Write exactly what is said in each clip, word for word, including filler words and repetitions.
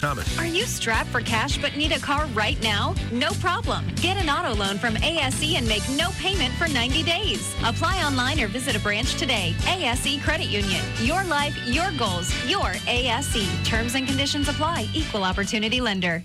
Thomas. Are you strapped for cash but need a car right now? No problem. Get an auto loan from A S E and make no payment for ninety days. Apply online or visit a branch today. A S E Credit Union. Your life, your goals, your A S E. Terms and conditions apply. Equal opportunity lender.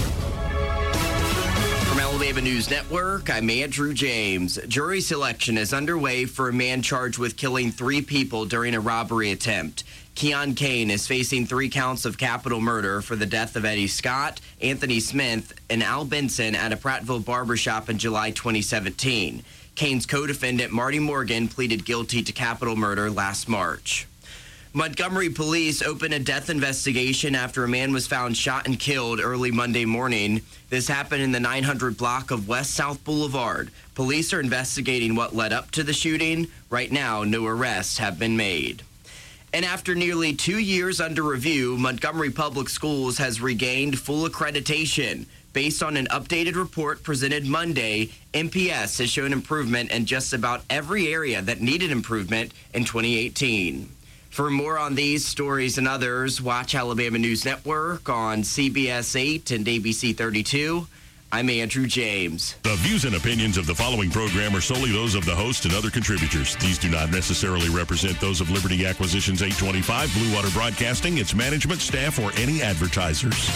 From Alabama News Network, I'm Andrew James. Jury selection is underway for a man charged with killing three people during a robbery attempt. Keon Kane is facing three counts of capital murder for the death of Eddie Scott, Anthony Smith, and Al Benson at a Prattville barbershop in July twenty seventeen. Kane's co-defendant, Marty Morgan, pleaded guilty to capital murder last March. Montgomery police opened a death investigation after a man was found shot and killed early Monday morning. This happened in the nine hundred block of West South Boulevard. Police are investigating what led up to the shooting. Right now, no arrests have been made. And after nearly two years under review, Montgomery Public Schools has regained full accreditation. Based on an updated report presented Monday, M P S has shown improvement in just about every area that needed improvement in twenty eighteen. For more on these stories and others, watch Alabama News Network on C B S eight and A B C thirty-two. I'm Andrew James. The views and opinions of the following program are solely those of the host and other contributors. These do not necessarily represent those of Liberty Acquisitions eight twenty-five, Blue Water Broadcasting, its management, staff, or any advertisers.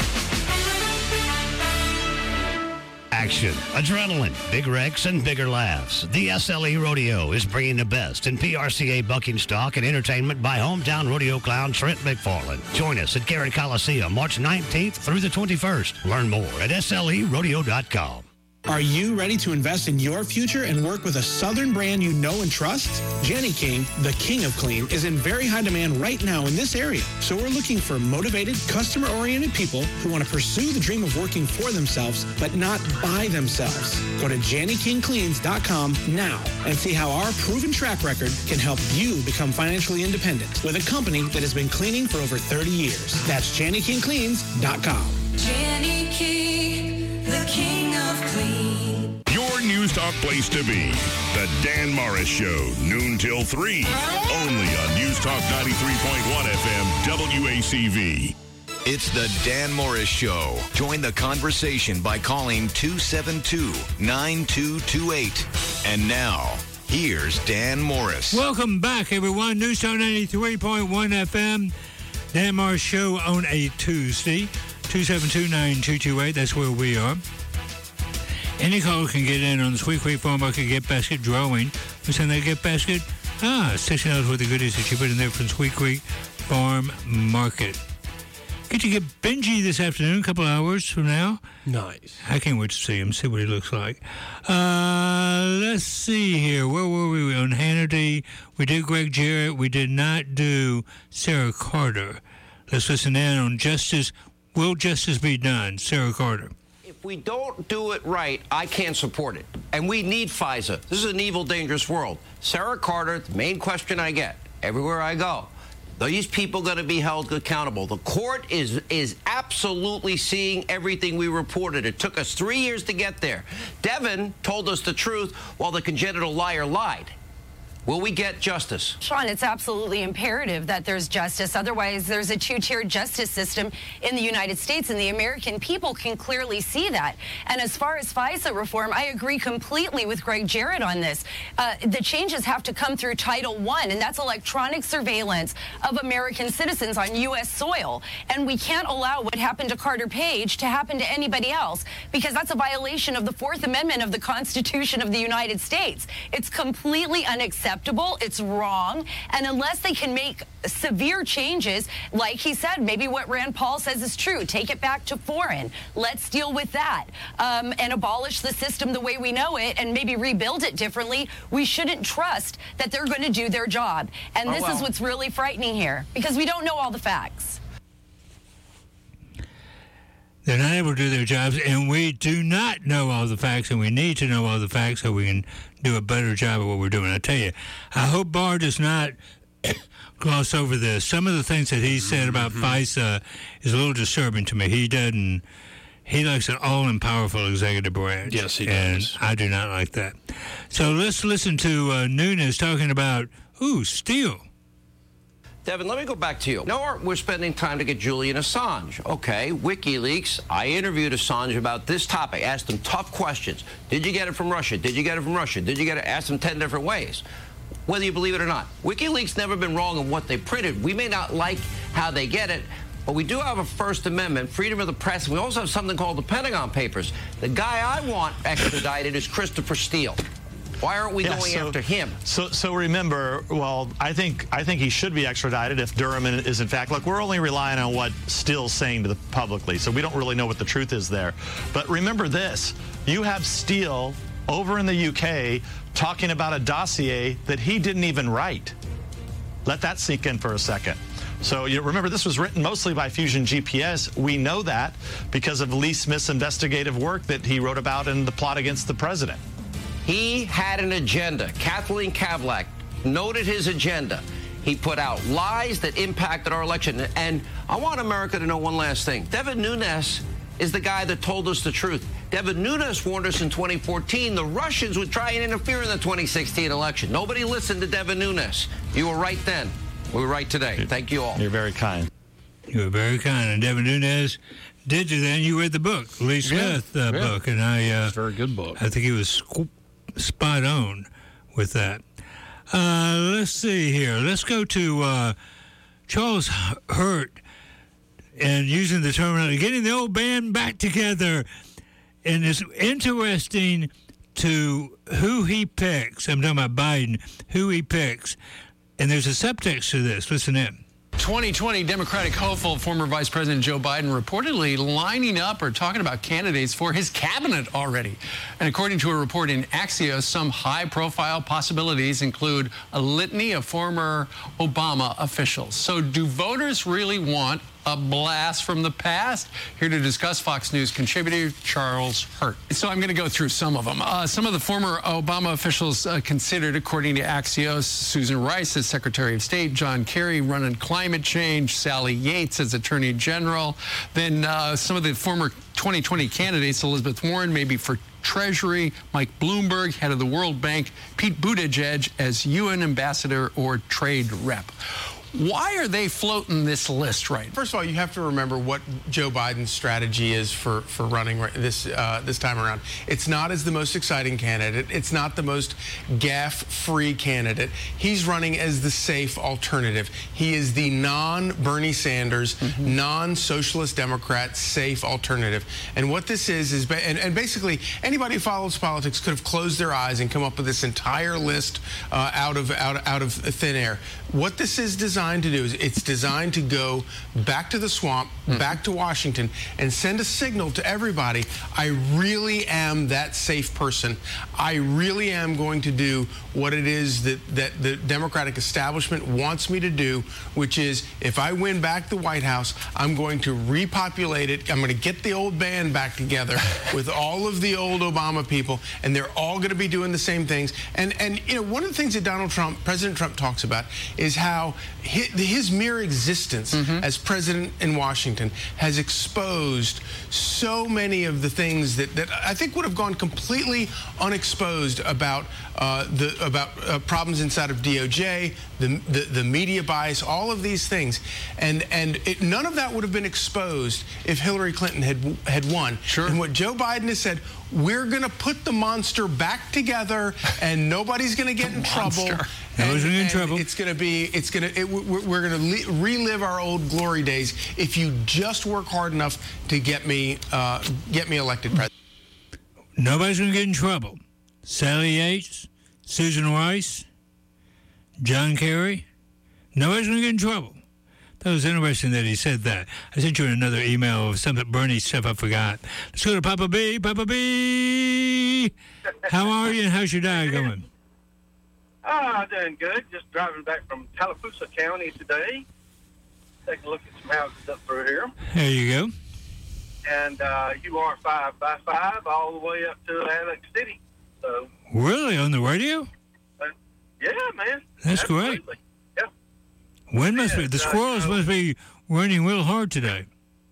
Action, adrenaline, big wrecks, and bigger laughs. The S L E Rodeo is bringing the best in P R C A bucking stock and entertainment by hometown rodeo clown Trent McFarland. Join us at Garrett Coliseum March nineteenth through the twenty-first. Learn more at S L E rodeo dot com. Are you ready to invest in your future and work with a Southern brand you know and trust? Jenny King, the king of clean, is in very high demand right now in this area. So we're looking for motivated, customer-oriented people who want to pursue the dream of working for themselves, but not by themselves. Go to Jenny King Cleans dot com now and see how our proven track record can help you become financially independent with a company that has been cleaning for over thirty years. That's Jenny King Cleans dot com. Jenny King, the king of clean. Your News Talk place to be. The Dan Morris Show, noon till three. Only on News Talk ninety-three point one F M, W A C V. It's the Dan Morris Show. Join the conversation by calling two seven two, nine two two eight. And now, here's Dan Morris. Welcome back, everyone. News Talk ninety-three point one F M. Dan Morris Show on a Tuesday. two seven two, nine two two eight. That's where we are. Any caller can get in on the Sweet Creek Farm Market Gift Basket drawing. What's in that gift basket? Ah, sixty dollars worth of goodies that you put in there from Sweet Creek Farm Market. Get to get Benji this afternoon, a couple hours from now. Nice. I can't wait to see him, see what he looks like. Uh, let's see here. Where were we? On Hannity. We did Greg Jarrett. We did not do Sarah Carter. Let's listen in on Justice. Will justice be done? Sarah Carter. If we don't do it right, I can't support it. And we need FISA. This is an evil, dangerous world. Sarah Carter, the main question I get everywhere I go, these people going to be held accountable. The court is is absolutely seeing everything we reported. It took us three years to get there. Devin told us the truth while the congenital liar lied. Will we get justice? Sean, it's absolutely imperative that there's justice. Otherwise, there's a two-tiered justice system in the United States, and the American people can clearly see that. And as far as FISA reform, I agree completely with Greg Jarrett on this. Uh, the changes have to come through Title one, and that's electronic surveillance of American citizens on U S soil. And we can't allow what happened to Carter Page to happen to anybody else, because that's a violation of the Fourth Amendment of the Constitution of the United States. It's completely unacceptable. It's wrong. And unless they can make severe changes, like he said, maybe what Rand Paul says is true, take it back to foreign. Let's deal with that um, and abolish the system the way we know it and maybe rebuild it differently. We shouldn't trust that they're going to do their job. And this oh, well. is what's really frightening here, because we don't know all the facts. They're not able to do their jobs, and we do not know all the facts, and we need to know all the facts so we can do a better job of what we're doing. I tell you, I hope Barr does not gloss over this. Some of the things that he said about mm-hmm. FISA is a little disturbing to me. He doesn't, he likes an all-powerful executive branch. Yes, he and does. I do not like that. So let's listen to uh, Nunes talking about, ooh, steel. Devin, let me go back to you. No, we're spending time to get Julian Assange. Okay, WikiLeaks. I interviewed Assange about this topic, asked him tough questions. Did you get it from Russia? Did you get it from Russia? Did you get it? Asked him ten different ways. Whether you believe it or not. WikiLeaks never been wrong in what they printed. We may not like how they get it, but we do have a First Amendment, freedom of the press, and we also have something called the Pentagon Papers. The guy I want extradited is Christopher Steele. Why aren't we yeah, going so, after him? So, so remember, well, I think I think he should be extradited if Durham is in fact. Look, we're only relying on what Steele's saying to the publicly, so we don't really know what the truth is there. But remember this: you have Steele over in the U K talking about a dossier that he didn't even write. Let that sink in for a second. So you remember, this was written mostly by Fusion G P S. We know that because of Lee Smith's investigative work that he wrote about in The Plot Against the President. He had an agenda. Kathleen Kavlak noted his agenda. He put out lies that impacted our election. And I want America to know one last thing. Devin Nunes is the guy that told us the truth. Devin Nunes warned us in twenty fourteen the Russians would try and interfere in the twenty sixteen election. Nobody listened to Devin Nunes. You were right then. We were right today. Thank you all. You're very kind. You were very kind. And Devin Nunes did you then. You read the book, Lee Smith uh, yeah. book. And I, uh, it's a very good book. I think he was spot on with that. Uh, let's see here. Let's go to uh, Charles Hurt and using the terminology, getting the old band back together. And it's interesting to who he picks. I'm talking about Biden, who he picks. And there's a subtext to this. Listen in. twenty twenty Democratic hopeful former Vice President Joe Biden reportedly lining up or talking about candidates for his cabinet already. And according to a report in Axios, some high-profile possibilities include a litany of former Obama officials. So do voters really want a blast from the past? Here to discuss, Fox News contributor Charles Hurt. So I'm going to go through some of them. Uh, some of the former Obama officials uh, considered, according to Axios: Susan Rice as Secretary of State, John Kerry running climate change, Sally Yates as Attorney General. Then uh, some of the former twenty twenty candidates: Elizabeth Warren, maybe for Treasury, Mike Bloomberg, head of the World Bank, Pete Buttigieg as U N ambassador or trade rep. Why are they floating this list right now? First of all, you have to remember what Joe Biden's strategy is for, for running this uh, this time around. It's not as the most exciting candidate. It's not the most gaffe-free candidate. He's running as the safe alternative. He is the non-Bernie Sanders, mm-hmm. non-socialist Democrat safe alternative. And what this is, is ba- and, and basically anybody who follows politics could have closed their eyes and come up with this entire list uh, out of out, out of thin air. What this is designed to do is it's designed to go back to the swamp, mm. back to Washington, and send a signal to everybody: I really am that safe person. I really am going to do what it is that, that the Democratic establishment wants me to do, which is, if I win back the White House, I'm going to repopulate it. I'm going to get the old band back together with all of the old Obama people, and they're all going to be doing the same things. And, and you know, one of the things that Donald Trump, President Trump talks about is how his, his mere existence mm-hmm. as president in Washington has exposed so many of the things that, that I think would have gone completely unexposed about uh, the about uh, problems inside of D O J, the, the the media bias, all of these things, and and it, none of that would have been exposed if Hillary Clinton had had won. Sure. And what Joe Biden has said: we're going to put the monster back together, and nobody's going to get in trouble. Nobody's going to get in trouble. It's going to be. It's going to. It, we're, we're going to le- relive our old glory days if you just work hard enough to get me uh, get me elected president. Nobody's going to get in trouble. Sally Yates, Susan Rice, John Kerry. Nobody's going to get in trouble. That was interesting that he said that. I sent you another email of some Bernie stuff I forgot. Let's go to Papa B. Papa B. How are you and how's your day going? Ah, oh, doing good. Just driving back from Tallapoosa County today. Taking a look at some houses up through here. There you go. And uh, you are five by five all the way up to Atlantic City. So. Really? On the radio? Uh, yeah, man. That's Absolutely. great. Yeah. Wind must be, the squirrels uh, you know, must be running real hard today.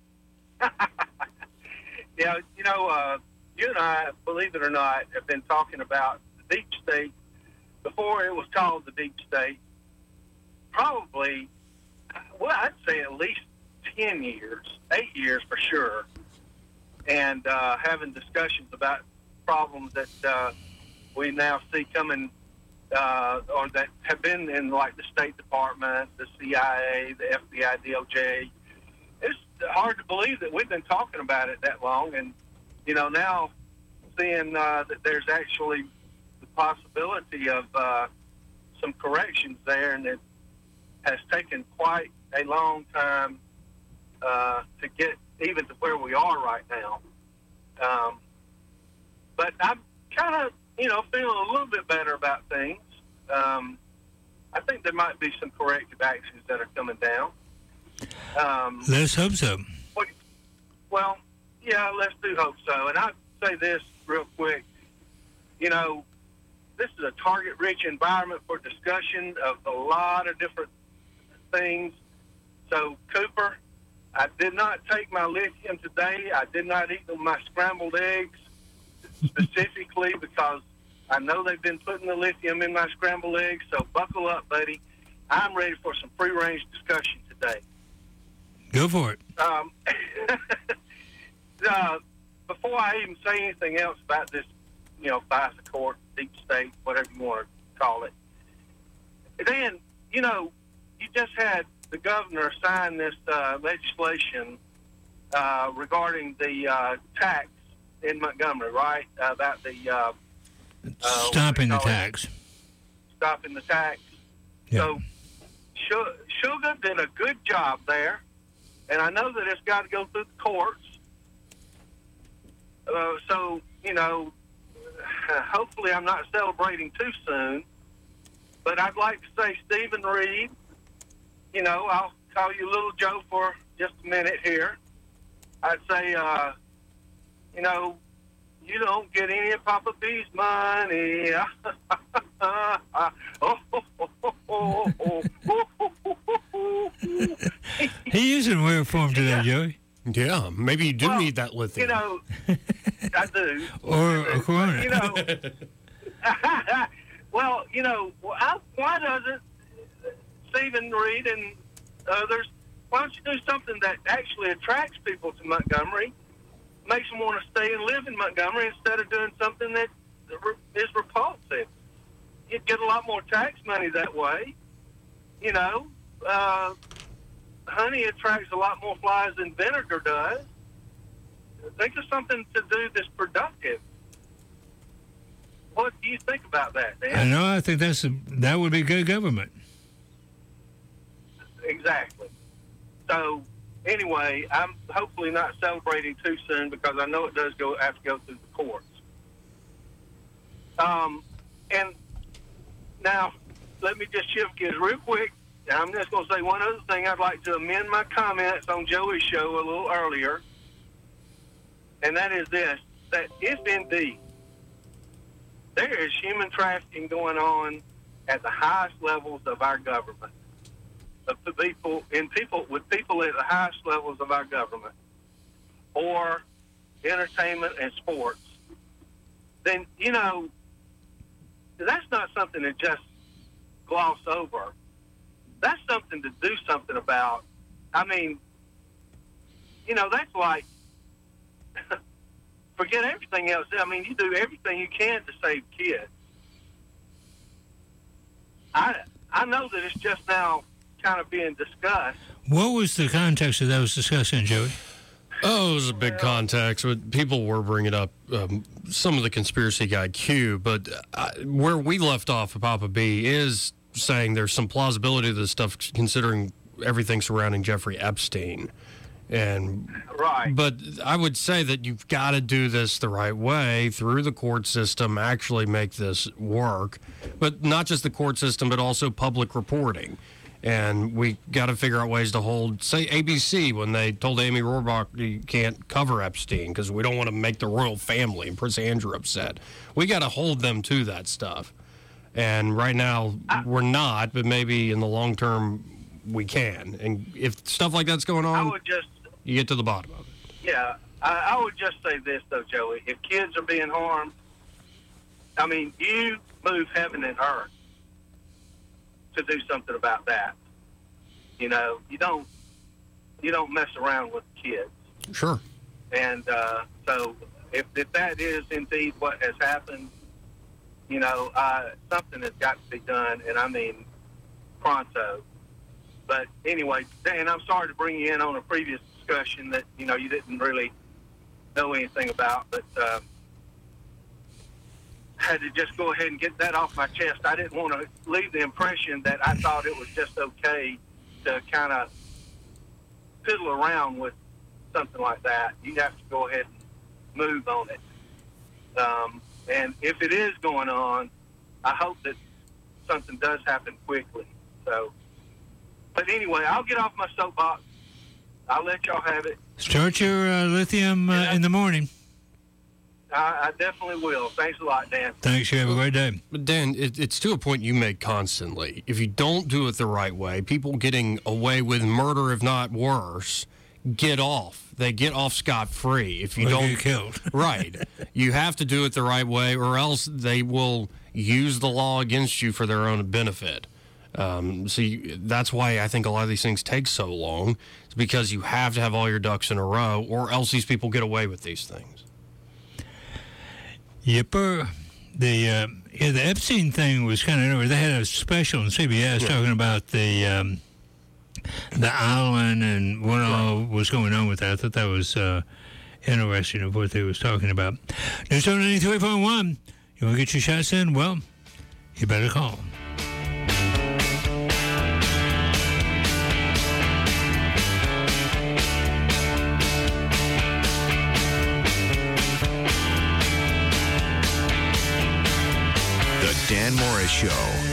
Yeah, you know, uh, you and I, believe it or not, have been talking about the deep state before it was called the deep state. Probably well, I'd say at least ten years, eight years for sure, and uh, having discussions about problems that uh, we now see coming, uh, or that have been in like the State Department, the C I A, the F B I, D O J. It's hard to believe that we've been talking about it that long, and you know now seeing uh, that there's actually the possibility of uh, some corrections there, and it has taken quite a long time uh, to get even to where we are right now. Um, but I'm kind of, you know, feeling a little bit better about things. Um, I think there might be some corrective actions that are coming down. Um, Let's hope so. What, well, yeah, let's do hope so. And I'd say this real quick. You know, this is a target-rich environment for discussion of a lot of different things. So, Cooper, I did not take my lithium today. I did not eat my scrambled eggs specifically because I know they've been putting the lithium in my scrambled eggs. So, buckle up, buddy. I'm ready for some free-range discussion today. Go for it. Um, uh, before I even say anything else about this, you know, FISA court, deep state, whatever you want to call it, Dan, you know, you just had the governor sign this uh, legislation uh, regarding the uh, tax in Montgomery, right? Uh, about the uh, uh, stopping the tax. It? Stopping the tax. Yeah. So, Sugar did a good job there, and I know that it's got to go through the courts. Uh, so, you know, hopefully I'm not celebrating too soon, but I'd like to say, Stephen Reed, you know, I'll call you Little Joe for just a minute here. I'd say, uh, you know, you don't get any of Papa B's money. He is in rare form today, Joey. Yeah, maybe you do well, need that lithium. You know, I do. Or a corona. You know, well, you know, I, why doesn't Stephen Reed and others, why don't you do something that actually attracts people to Montgomery, makes them want to stay and live in Montgomery instead of doing something that is repulsive? You'd get a lot more tax money that way. You know, uh, honey attracts a lot more flies than vinegar does. Think of something to do that's productive. What do you think about that, Dan? I know. I think that's a, that would be good government. Exactly. So, anyway, I'm hopefully not celebrating too soon because I know it does go have to go through the courts. Um, and now, let me just shift gears real quick. And I'm just going to say one other thing. I'd like to amend my comments on Joey's show a little earlier, and that is this, that if indeed there is human trafficking going on at the highest levels of our government, of the people, in people, with people at the highest levels of our government, or entertainment and sports, then, you know, that's not something to just gloss over. That's something to do something about. I mean, you know, that's like, forget everything else. I mean, you do everything you can to save kids. I I know that it's just now kind of being discussed. What was the context of those discussions, Joey? Oh, it was a big context. People were bringing up um, some of the conspiracy guy Q, but uh, where we left off with Papa B is saying there's some plausibility to this stuff considering everything surrounding Jeffrey Epstein. And right. But I would say that you've got to do this the right way through the court system, actually make this work. But not just the court system, but also public reporting. And we got to figure out ways to hold, say, A B C when they told Amy Rohrbach you can't cover Epstein because we don't want to make the royal family and Prince Andrew upset. We got to hold them to that stuff. And right now, we're not, but maybe in the long term, we can. And if stuff like that's going on, I would just, you get to the bottom of it. yeah, I, I would just say this, though, Joey. If kids are being harmed, I mean, you move heaven and earth to do something about that. You know, you don't you don't mess around with kids. Sure. And uh, so if, if that is indeed what has happened, you know, uh, something has got to be done, and I mean pronto. But anyway, Dan, I'm sorry to bring you in on a previous discussion that, you know, you didn't really know anything about, but uh, had to just go ahead and get that off my chest. I didn't want to leave the impression that I thought it was just okay to kind of fiddle around with something like that. You have to go ahead and move on it. Um, and if it is going on, I hope that something does happen quickly. So, but anyway, I'll get off my soapbox. I'll let y'all have it. Start your uh, lithium uh, in the morning. I, I definitely will. Thanks a lot, Dan. Thanks. You have a great day. But Dan, it, it's to a point you make constantly. If you don't do it the right way, people getting away with murder, if not worse, get off. They get off scot-free. If you Or don't get killed. Right. You have to do it the right way, or else they will use the law against you for their own benefit. Um, so you, that's why I think a lot of these things take so long. It's because you have to have all your ducks in a row, or else these people get away with these things. Yipper. The uh, yeah, the Epstein thing was kind of interesting. They had a special on C B S Yeah. talking about the um, the island and what all was going on with that. I thought that was uh, interesting of what they was talking about. News on ninety-three point one. You want to get your shots in? Well, you better call. Dan Morris Show.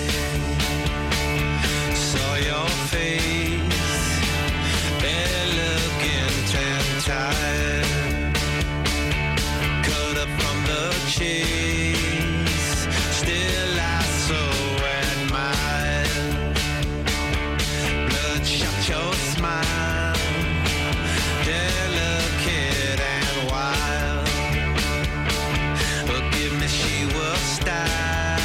Saw your face, been looking tan tired, cut up from the chase, still I so admire, bloodshot your smile, delicate and wild, but give me she will style.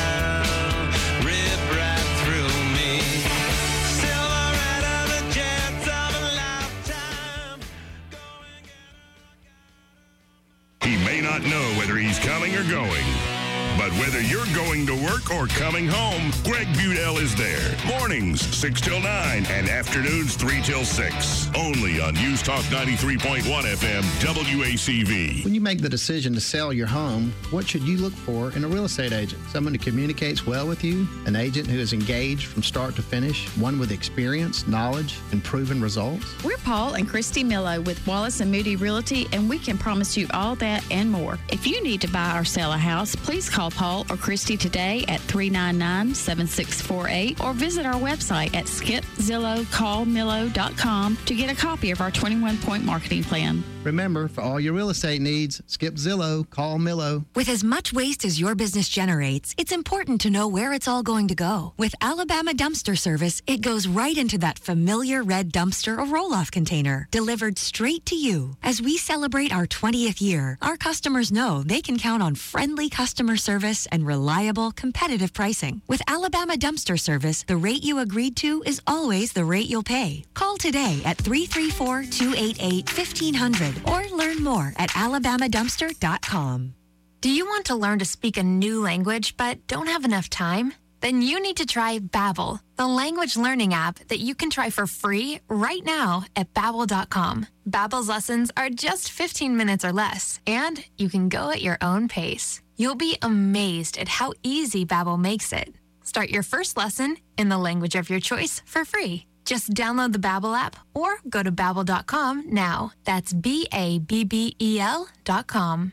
Not know whether he's coming or going. But whether you're going to work or coming home, Greg Budell is there. Mornings, six till nine, and afternoons, three till six. Only on News Talk ninety-three point one F M, W A C V. When you make the decision to sell your home, what should you look for in a real estate agent? Someone who communicates well with you, an agent who is engaged from start to finish, one with experience, knowledge, and proven results? We're Paul and Christy Millo with Wallace and Moody Realty, and we can promise you all that and more. If you need to buy or sell a house, please call Paul or Christy today at three nine nine, seven six four eight or visit our website at skip zillow call millo dot com to get a copy of our twenty-one point marketing plan. Remember, for all your real estate needs, skip Zillow, call Millo. With as much waste as your business generates, it's important to know where it's all going to go. With Alabama Dumpster Service, it goes right into that familiar red dumpster or roll-off container, delivered straight to you. As we celebrate our twentieth year, our customers know they can count on friendly customer service and reliable, competitive pricing. With Alabama Dumpster Service, the rate you agreed to is always the rate you'll pay. Call today at three three four, two eight eight, fifteen hundred or learn more at alabama dumpster dot com. Do you want to learn to speak a new language but don't have enough time? Then you need to try Babbel, the language learning app that you can try for free right now at babbel dot com. Babbel's lessons are just fifteen minutes or less, and you can go at your own pace. You'll be amazed at how easy Babbel makes it. Start your first lesson in the language of your choice for free. Just download the Babbel app or go to babbel dot com now. That's B A B B E L dot com.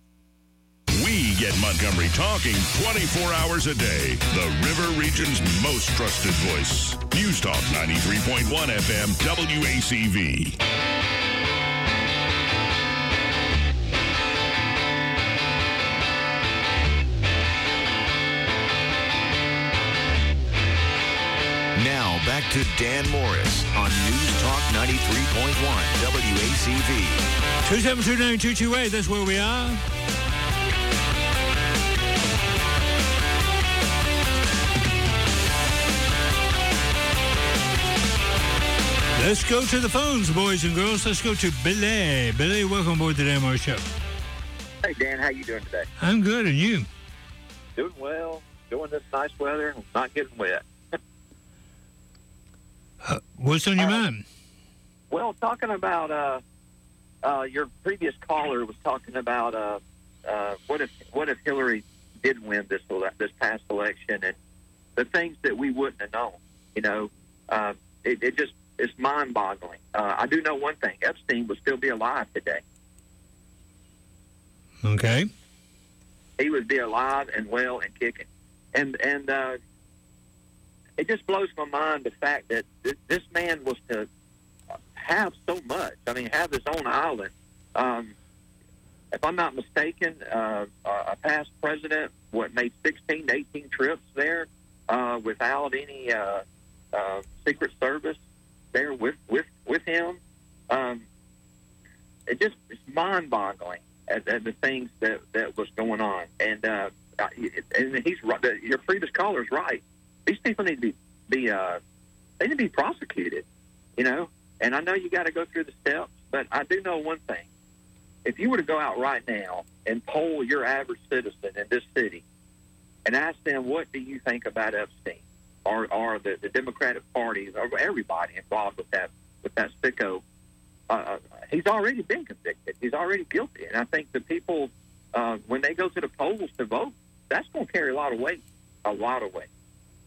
We get Montgomery talking twenty-four hours a day. The River Region's most trusted voice. News Talk ninety-three point one F M, W A C V. Now, back to Dan Morris on News Talk ninety-three point one W A C V. two seven two, nine two two eight, that's where we are. Let's go to the phones, boys and girls. Let's go to Billy. Billy, welcome aboard the Dan Morris Show. Hey, Dan, how you doing today? I'm good, and you? Doing well. Enjoying this nice weather. Not getting wet. uh, what's on your uh, mind? Well, talking about uh, uh, your previous caller was talking about uh, uh, what if what if Hillary did win this ele- this past election, and the things that we wouldn't have known. You know, uh, it, it just it's mind-boggling. Uh, I do know one thing: Epstein would still be alive today. Okay. He would be alive and well and kicking, and and uh, it just blows my mind the fact that th- this man was to have so much. I mean, have his own island. Um, if I'm not mistaken, uh, a past president what made sixteen to eighteen trips there uh, without any uh, uh, Secret Service there with with with him. Um, it just it's mind-boggling at, at the things that, that was going on, and uh, and he's right. Your previous caller is right. These people need to be be uh, they need to be prosecuted. You know, and I know you got to go through the steps, but I do know one thing: if you were to go out right now and poll your average citizen in this city and ask them what do you think about Epstein, or or the, the Democratic Party, or everybody involved with that with that sicko. Uh, he's already been convicted. He's already guilty. And I think the people, uh, when they go to the polls to vote, that's going to carry a lot of weight, a lot of weight.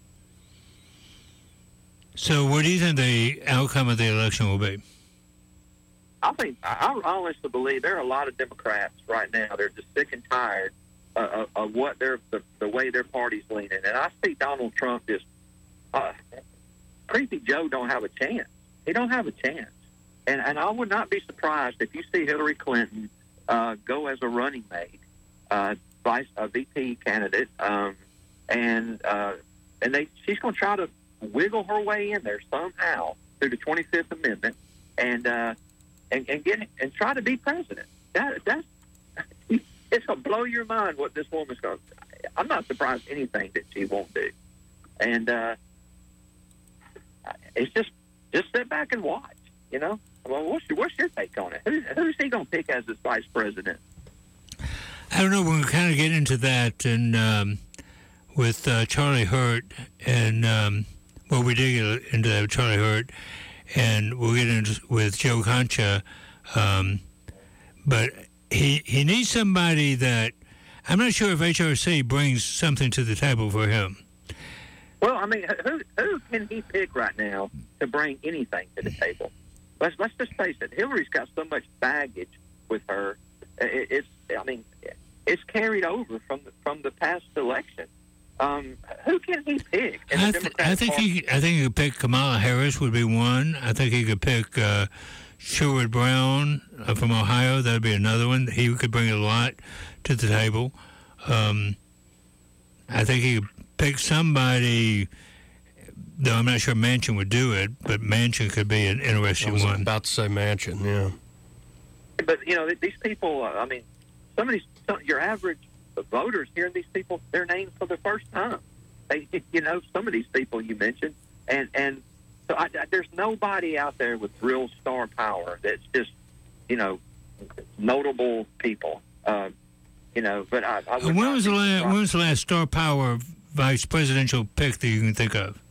So what do you think the outcome of the election will be? I think, I honestly believe there are a lot of Democrats right now. They're just sick and tired uh, of, of what their the, the way their party's leaning. And I see Donald Trump just, uh, Creepy Joe don't have a chance. He don't have a chance. And, and I would not be surprised if you see Hillary Clinton uh, go as a running mate, uh, vice a V P candidate, um, and uh, and they she's going to try to wiggle her way in there somehow through the twenty-fifth Amendment, and uh, and and get and try to be president. That that's it's going to blow your mind what this woman's going to. I'm not surprised anything that she won't do, and uh, it's just just sit back and watch. You know. Well, what's your, what's your take on it? Who's, who's he going to pick as his vice president? I don't know. We're going to kind of get into that and um, with uh, Charlie Hurt, and um, well, we did get into that with Charlie Hurt, and we'll get into with Joe Concha. Um, but he he needs somebody that I'm not sure if H R C brings something to the table for him. Well, I mean, who who can he pick right now to bring anything to the table? Let's let's just face it. Hillary's got so much baggage with her. It, it's I mean, it's carried over from the, from the past election. Um, who can he pick? In I, the th- I think Party? he I think he could pick Kamala Harris would be one. I think he could pick uh, Sherrod Brown uh, from Ohio. That would be another one. He could bring a lot to the table. Um, I think he could pick somebody. Though I'm not sure Manchin would do it, but Manchin could be an interesting I was one. about to say Manchin, yeah. But you know, these people. Uh, I mean, some of these, some, your average voters hearing these people, their names for the first time. They, you know, some of these people you mentioned, and and so I, I, there's nobody out there with real star power that's just, you know, notable people. Uh, you know, but I. I would when was the not be last? When was the last star power vice presidential pick that you can think of?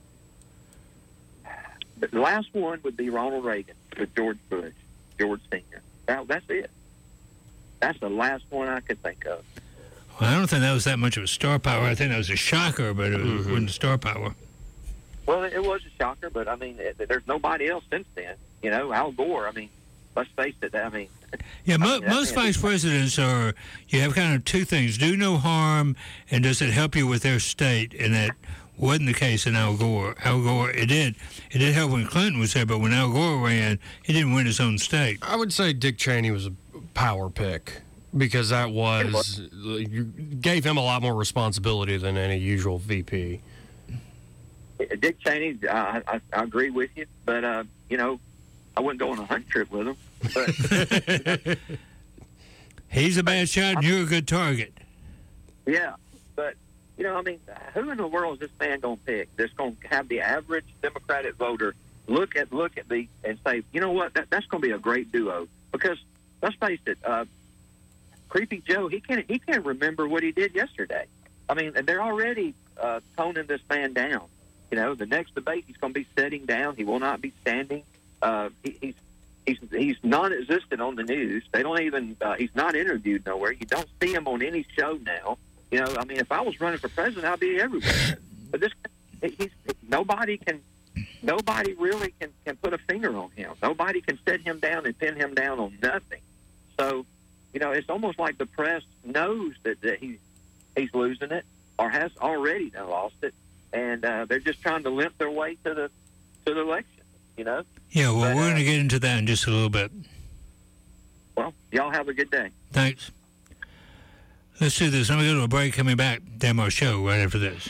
The last one would be Ronald Reagan with George Bush, George Senior That, that's it. That's the last one I could think of. Well, I don't think that was that much of a star power. I think that was a shocker, but it mm-hmm. wasn't star power. Well, it, it was a shocker, but I mean, it, there's nobody else since then. You know, Al Gore. I mean, let's face it. I mean, yeah, mo- I mean, most vice presidents are. You have kind of two things: do no harm, and does it help you with their state? And that wasn't the case in Al Gore. Al Gore, it did. It did help when Clinton was there, but when Al Gore ran, he didn't win his own state. I would say Dick Cheney was a power pick because that was, you gave him a lot more responsibility than any usual V P. Dick Cheney, uh, I, I agree with you, but, uh, you know, I wouldn't go on a hunt trip with him. But he's a bad shot and you're a good target. Yeah, but, you know, I mean, who in the world is this man going to pick that's going to have the average Democratic voter look at look at the and say, you know what, that, that's going to be a great duo. Because let's face it, uh, Creepy Joe, he can't he can't remember what he did yesterday. I mean, and they're already uh, toning this man down. You know, the next debate he's going to be sitting down. He will not be standing. Uh, he, he's he's he's non-existent on the news. They don't even uh, he's not interviewed nowhere. You don't see him on any show now. You know, I mean, if I was running for president, I'd be everywhere. But this he's nobody can nobody really can can put a finger on him. Nobody can set him down and pin him down on nothing. So, you know, it's almost like the press knows that, that he's he's losing it or has already done lost it, and uh, they're just trying to limp their way to the to the election. You know. Yeah, well, but, we're uh, going to get into that in just a little bit. Well, y'all have a good day. Thanks. Let's do this. I'm going to go to a break. Coming back, Dan Morris Show right after this.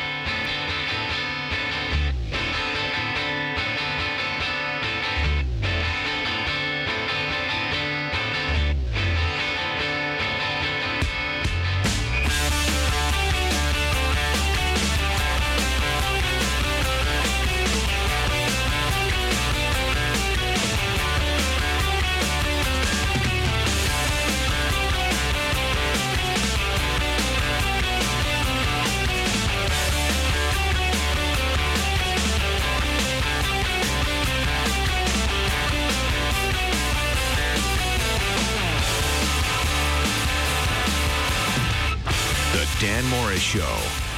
Dan Morris Show.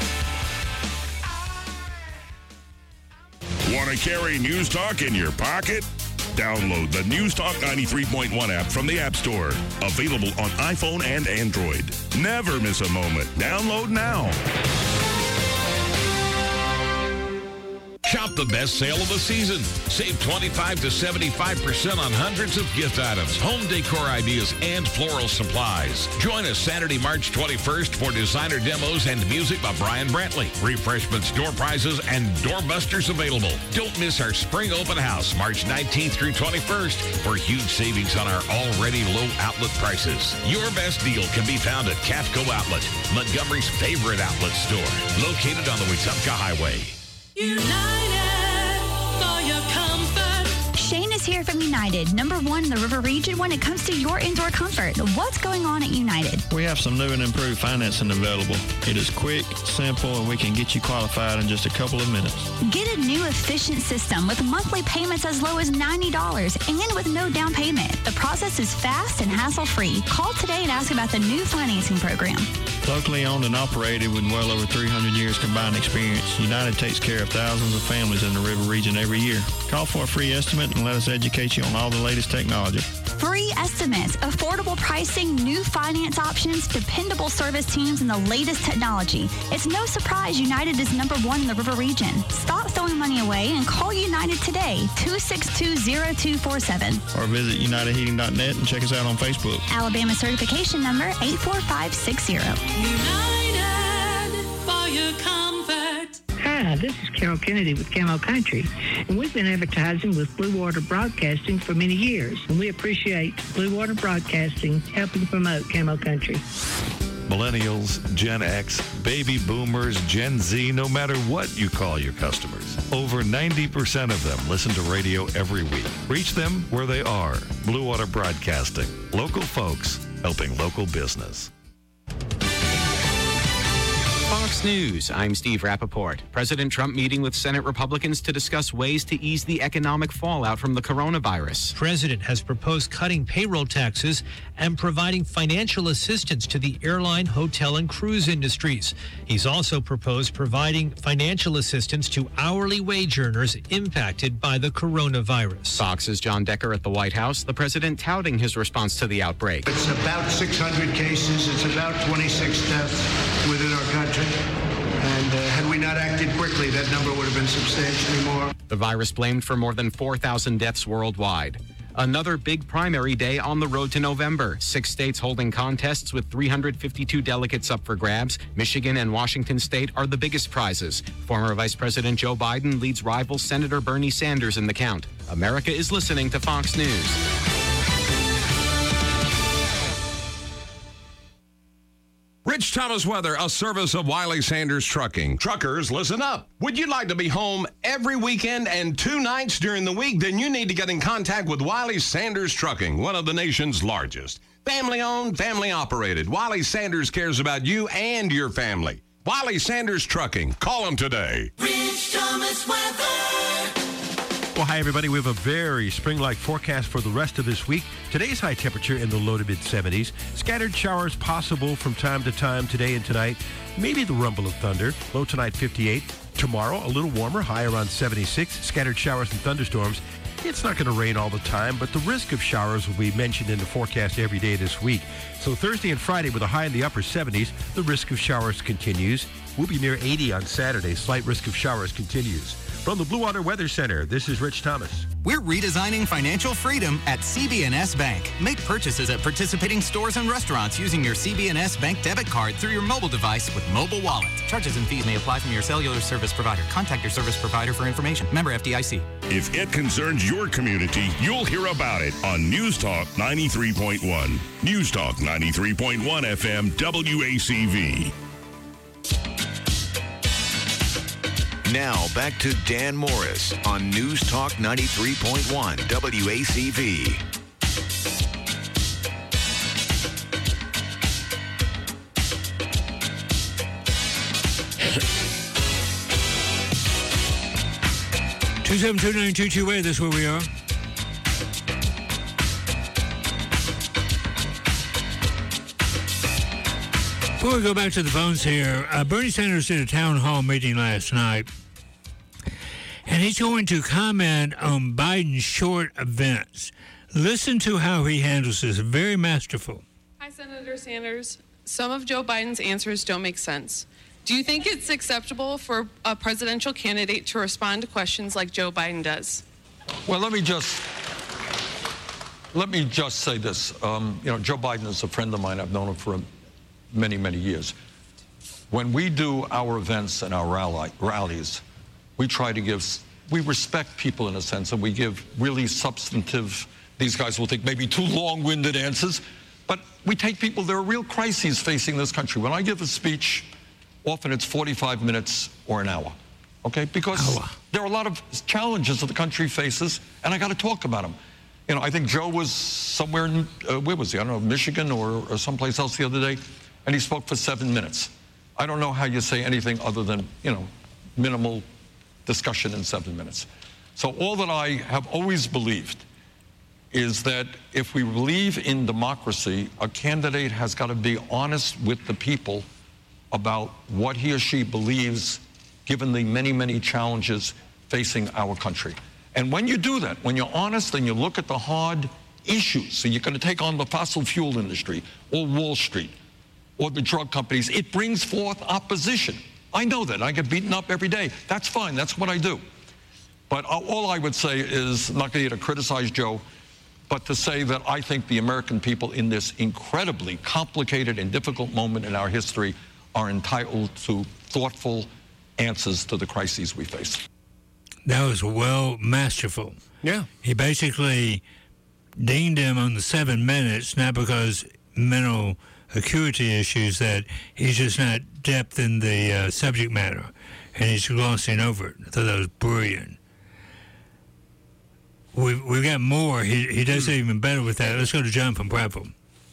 Want to carry News Talk in your pocket? Download the News Talk ninety-three point one app from the App Store. Available on iPhone and Android. Never miss a moment. Download now. Shop the best sale of the season. Save twenty-five to seventy-five percent on hundreds of gift items, home decor ideas, and floral supplies. Join us Saturday, March twenty-first for designer demos and music by Brian Brantley. Refreshments, door prizes, and doorbusters available. Don't miss our spring open house, March nineteenth through twenty-first, for huge savings on our already low outlet prices. Your best deal can be found at Catco Outlet, Montgomery's favorite outlet store, located on the Wetumpka Highway. United for your comfort. Shane is here from United, number one in the River Region when it comes to your indoor comfort. What's going on at United? We have some new and improved financing available. It is quick, simple, and we can get you qualified in just a couple of minutes. Get a new efficient system with monthly payments as low as ninety dollars and with no down payment. The process is fast and hassle-free. Call today and ask about the new financing program. Locally owned and operated with well over three hundred years combined experience, United takes care of thousands of families in the River Region every year. Call for a free estimate and let us educate you on all the latest technology. Free estimates, affordable pricing, new finance options, dependable service teams, and the latest technology. It's no surprise United is number one in the River Region. Stop throwing money away and call United today, two six two, zero two four seven. Or visit united heating dot net and check us out on Facebook. Alabama certification number eight four five six zero. United for your comfort. Hi, this is Carol Kennedy with Camo Country, and we've been advertising with Blue Water Broadcasting for many years, and we appreciate Blue Water Broadcasting helping promote Camo Country. Millennials, Gen X, baby boomers, Gen Z, no matter what you call your customers. Over ninety percent of them listen to radio every week. Reach them where they are. Blue Water Broadcasting. Local folks helping local business. Fox News, I'm Steve Rappaport. President Trump meeting with Senate Republicans to discuss ways to ease the economic fallout from the coronavirus. President has proposed cutting payroll taxes and providing financial assistance to the airline, hotel, and cruise industries. He's also proposed providing financial assistance to hourly wage earners impacted by the coronavirus. Fox's John Decker at the White House, the president touting his response to the outbreak. It's about six hundred cases. It's about twenty-six deaths within our country. And uh, had we not acted quickly, that number would have been substantially more. The virus blamed for more than four thousand deaths worldwide. Another big primary day on the road to November. Six states holding contests with three hundred fifty-two delegates up for grabs. Michigan and Washington State are the biggest prizes. Former Vice President Joe Biden leads rival Senator Bernie Sanders in the count. America is listening to Fox News. Rich Thomas weather, a service of Wiley Sanders Trucking. Truckers, listen up. Would you like to be home every weekend and two nights during the week? Then you need to get in contact with Wiley Sanders Trucking, one of the nation's largest. Family owned, family operated. Wiley Sanders cares about you and your family. Wiley Sanders Trucking. Call them today. Rich Thomas weather. Well, hi, everybody. We have a very spring-like forecast for the rest of this week. Today's high temperature in the low to mid-seventies. Scattered showers possible from time to time today and tonight. Maybe the rumble of thunder. Low tonight, fifty-eight. Tomorrow, a little warmer, high around seventy-six. Scattered showers and thunderstorms. It's not going to rain all the time, but the risk of showers will be mentioned in the forecast every day this week. So Thursday and Friday with a high in the upper seventies, the risk of showers continues. We'll be near eighty on Saturday. Slight risk of showers continues. From the Blue Water Weather Center, this is Rich Thomas. We're redesigning financial freedom at C B N S Bank. Make purchases at participating stores and restaurants using your C B N S Bank debit card through your mobile device with Mobile Wallet. Charges and fees may apply from your cellular service provider. Contact your service provider for information. Member F D I C. If it concerns your community, you'll hear about it on News Talk ninety-three point one. News Talk ninety-three point one F M W A C V. Now back to Dan Morris on News Talk ninety-three point one W A C V. two seven two, nine two two eight, that's where we are. Before we go back to the phones here, uh, Bernie Sanders did a town hall meeting last night, and he's going to comment on Biden's short events. Listen to how he handles this. Very masterful. Hi, Senator Sanders. Some of Joe Biden's answers don't make sense. Do you think it's acceptable for a presidential candidate to respond to questions like Joe Biden does? Well, let me just let me just say this. Um, you know, Joe Biden is a friend of mine. I've known him for many, many years. When we do our events and our rally, rallies, we try to give, we respect people in a sense, and we give really substantive, these guys will think maybe too long-winded answers, but we take people, there are real crises facing this country. When I give a speech, often it's forty-five minutes or an hour, okay? Because oh. there are a lot of challenges that the country faces, and I got to talk about them. You know, I think Joe was somewhere in, uh, where was he? I don't know, Michigan or, or someplace else the other day, and he spoke for seven minutes. I don't know how you say anything other than, you know, minimal discussion in seven minutes. So all that I have always believed is that if we believe in democracy, a candidate has got to be honest with the people about what he or she believes, given the many, many challenges facing our country. And when you do that, when you're honest and you look at the hard issues, so you're going to take on the fossil fuel industry or Wall Street or the drug companies, it brings forth opposition. I know that. I get beaten up every day. That's fine. That's what I do. But all I would say is, I'm not going to criticize Joe, but to say that I think the American people in this incredibly complicated and difficult moment in our history are entitled to thoughtful answers to the crises we face. That was well masterful. Yeah. He basically dinged him on the seven minutes, not because mental acuity issues, that he's just not depth in the uh, subject matter, and he's glossing over it. I thought that was brilliant. We've, we've got more. He, he does it even better with that. Let's go to John from Prattville.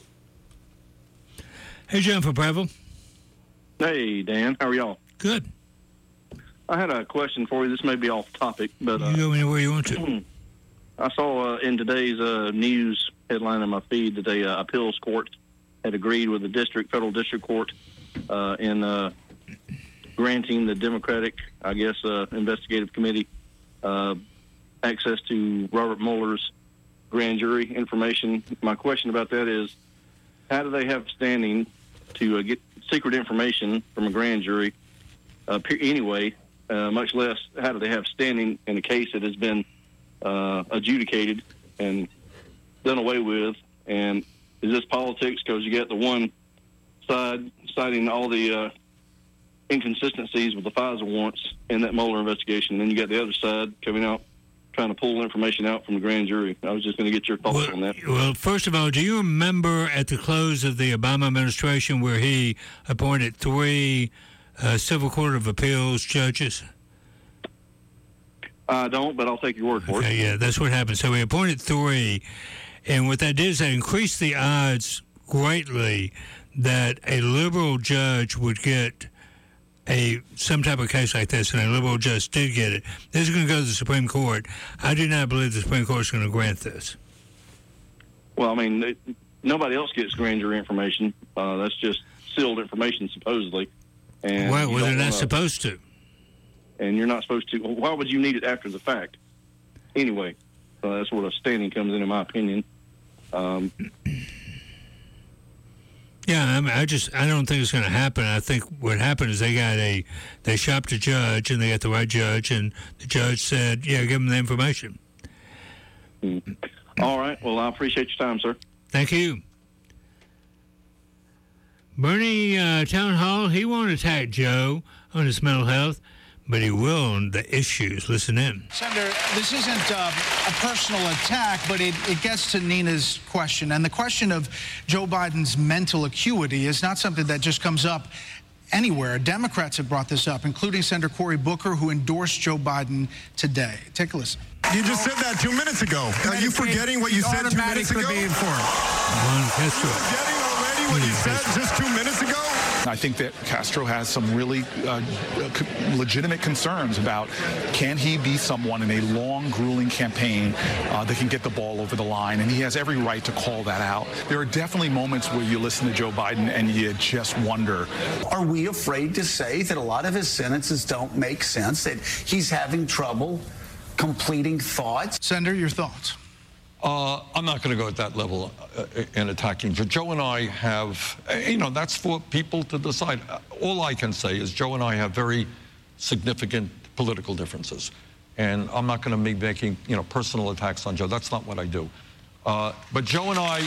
Hey, John from Prattville. Hey, Dan. How are y'all? Good. I had a question for you. This may be off topic, but... Uh, you go anywhere you want to. I saw uh, in today's uh, news headline in my feed that the uh, appeals court had agreed with the district, federal district court uh, in uh, granting the Democratic, I guess, uh, investigative committee uh, access to Robert Mueller's grand jury information. My question about that is, how do they have standing to uh, get secret information from a grand jury uh, anyway, uh, much less how do they have standing in a case that has been uh, adjudicated and done away with? And is this politics? Because you got the one side citing all the uh, inconsistencies with the FISA warrants in that Mueller investigation, and then you got the other side coming out trying to pull information out from the grand jury. I was just going to get your thoughts well, on that. Well, first of all, do you remember at the close of the Obama administration where he appointed three uh, Civil Court of Appeals judges? I don't, but I'll take your word for okay, it. Yeah, that's what happened. So he appointed three, and what that did is that increased the odds greatly that a liberal judge would get a some type of case like this, and a liberal judge did get it. This is going to go to the Supreme Court. I do not believe the Supreme Court is going to grant this. Well, I mean, it, nobody else gets grand jury information. Uh, that's just sealed information, supposedly. And well, well they're not wanna, supposed to. And you're not supposed to. Why would you need it after the fact? Anyway, uh, that's where the standing comes in, in my opinion. Um, Yeah, I, mean, I just I don't think it's going to happen. I think what happened is they got a they shopped a judge and they got the right judge, and the judge said, "Yeah, give them the information." Mm. All right. Well, I appreciate your time, sir. Thank you, Bernie. Uh, Town Hall. He won't attack Joe on his mental health, but he will on the issues. Listen in. Senator, this isn't uh, a personal attack, but it, it gets to Nina's question. And the question of Joe Biden's mental acuity is not something that just comes up anywhere. Democrats have brought this up, including Senator Cory Booker, who endorsed Joe Biden today. Take a listen. You just said that two minutes ago. Are you forgetting what you said two minutes ago? Be informed. Forgetting already what you said just two minutes ago? I think that Castro has some really uh, legitimate concerns about can he be someone in a long, grueling campaign uh, that can get the ball over the line, and he has every right to call that out. There are definitely moments where you listen to Joe Biden and you just wonder. Are we afraid to say that a lot of his sentences don't make sense, that he's having trouble completing thoughts? Senator, your thoughts? Uh, I'm not going to go at that level uh, in attacking Joe. Joe and I have, you know, that's for people to decide. All I can say is Joe and I have very significant political differences. And I'm not going to be making, you know, personal attacks on Joe. That's not what I do. Uh, but Joe and I,